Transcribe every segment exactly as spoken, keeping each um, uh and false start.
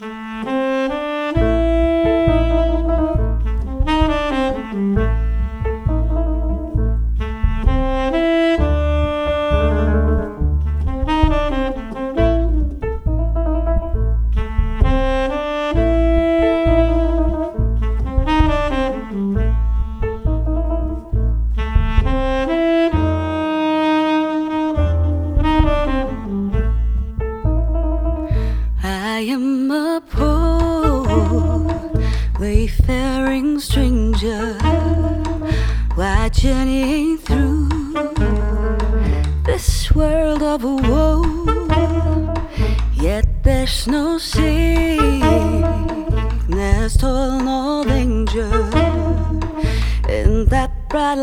I am a poor, wayfaring stranger, why journeying through this world of woe. Yet there's no sickness, toil, nor danger in that bright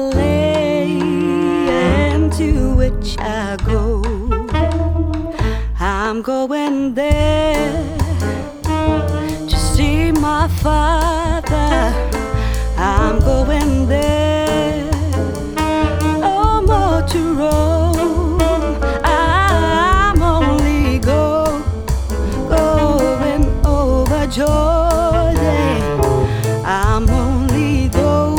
land to which I go. I'm going there to see my Father. I'm going there, no more to roam. I'm only go, going over Jordan. I'm only go,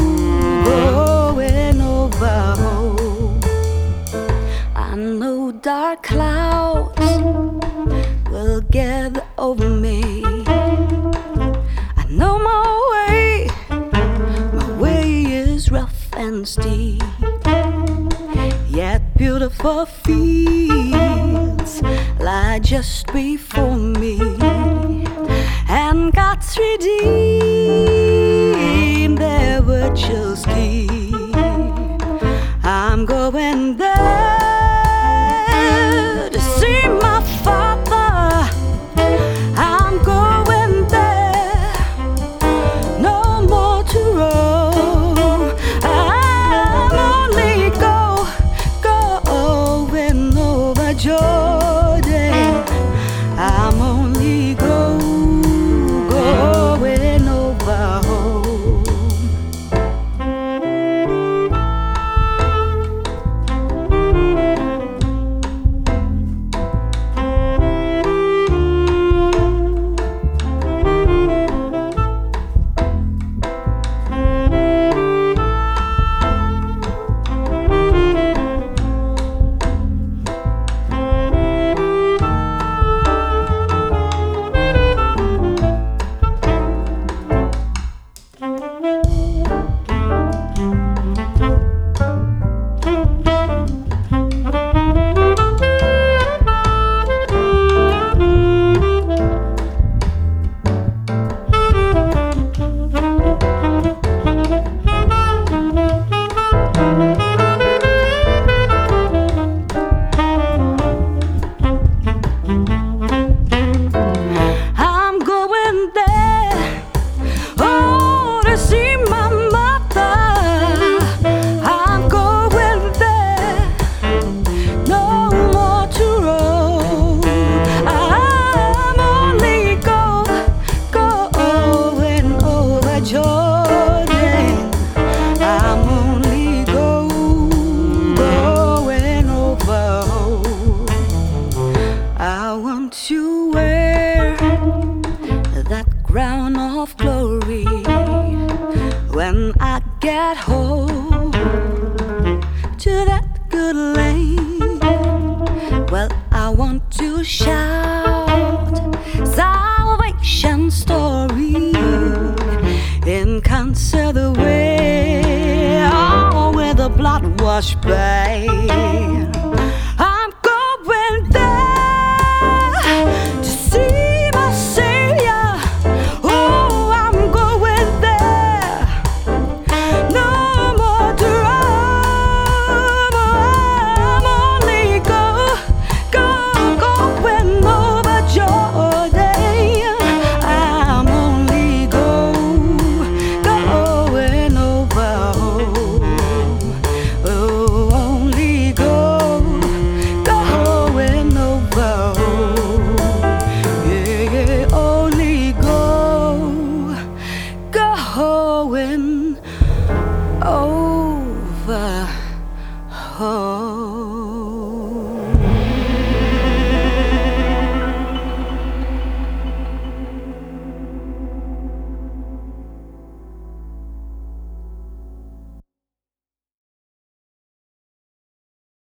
going over home. I know dark clouds will gather over me. I know my way, my way is rough and steep. Yet beautiful fields lie just before me, and God's redeemed their virtues keep. I'm going there to see my Father. I'm going there, no more to roam. I'm only go, going over Jordan. I'm only go, going over home. To wear that crown of glory when I get home to that good land. Well, I want to shout salvation story in concert the way, oh, with the blood washed bay.